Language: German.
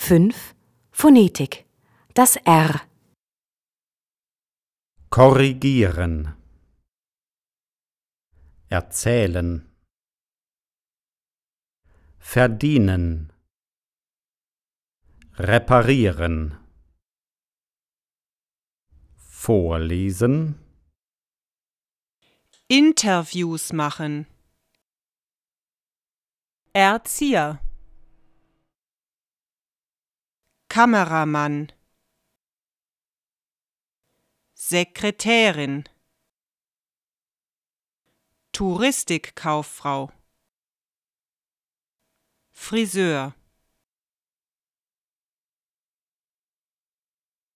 5. Phonetik. Das R. Korrigieren. Erzählen. Verdienen. Reparieren. Vorlesen. Interviews machen. Erzieher. Kameramann. Sekretärin. Touristikkauffrau. Friseur.